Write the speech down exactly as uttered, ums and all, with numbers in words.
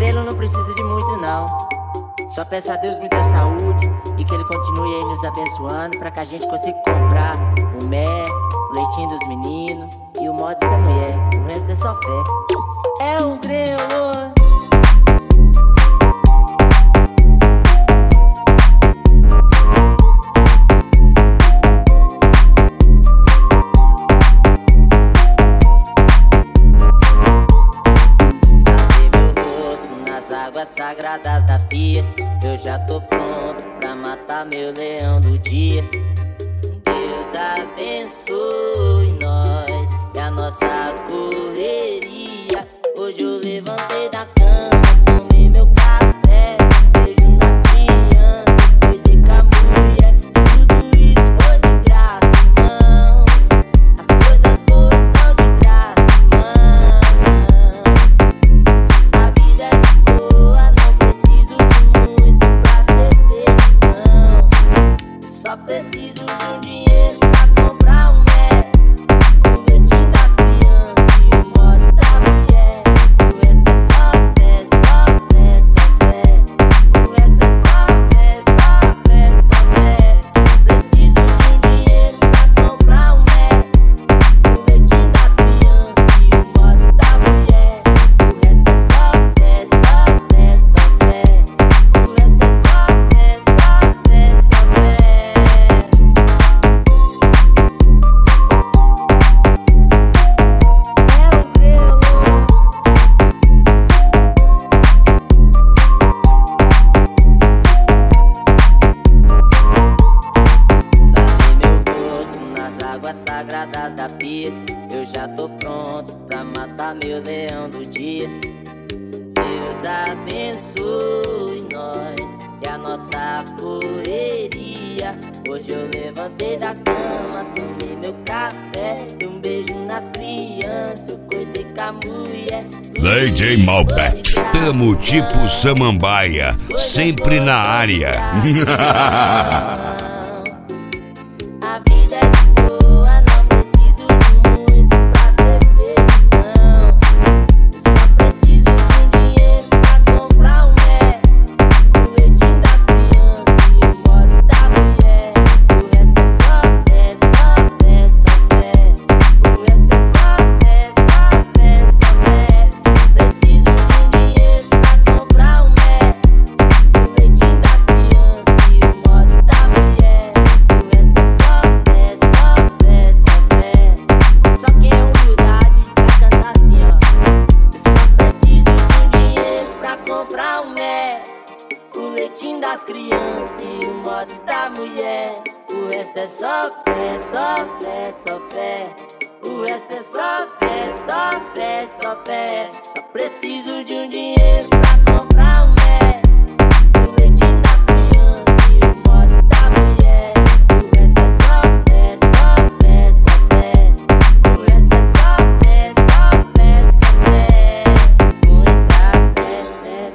Grelo não precisa de muito não. Só peço a Deus muita saúde e que Ele continue aí nos abençoando, pra que a gente consiga comprar o mé, o leitinho dos meninos e o mods da mulher. O resto é só fé. É o Grelo. Águas sagradas da pia, eu já tô pronto pra matar meu leão do dia. Deus abençoe nós e a nossa correria. Hoje eu levantei da cama, tomei meu café, beijo nas crianças, coisei com a mulher. Tudo isso foi de graça, irmão. As coisas boas são de graça, irmão. A vida é de boa, não preciso de muito pra ser feliz, não. Só preciso de um dinheiro pra comprar um mé, o leitinho das crianças e o mods da mulher. O resto é só fé, só fé, só fé. O resto é só fé, só fé, só fé. Preciso de um dinheiro pra comprar um mé, o leitinho das crianças e o mods da mulher. O resto é só fé, só fé, só fé. O resto é só fé, só fé, só fé. É o Grelo. Lavei meu rosto nas águas sagradas da pia. Eu já tô pronto pra matar meu leão do dia. Deus abençoe nós e a nossa correria. Hoje eu levantei da cama, tomei meu café, dei um beijo nas crianças, eu coisei com a mulher. D J Malbec, tamo tipo Samambaia, sempre na área. A vida é de boa, não preciso de muito pra ser feliz, não. Só preciso de um dinheiro pra comprar um mé, o leitinho das crianças e o mods da mulher. O resto é só fé, só fé, só fé. O resto é só fé, só fé, só fé. Preciso de um dinheiro pra comprar um mé, o leitinho das crianças e o mods da mulher. O resto é só fé, só fé, só fé. Só quem é humildade vai cantar assim, ó. Eu só preciso de um dinheiro pra comprar um mé, o leitinho das crianças e o mods da mulher. O resto é só fé, só fé, só fé. O resto é só fé, só fé, só fé. Só preciso de um dinheiro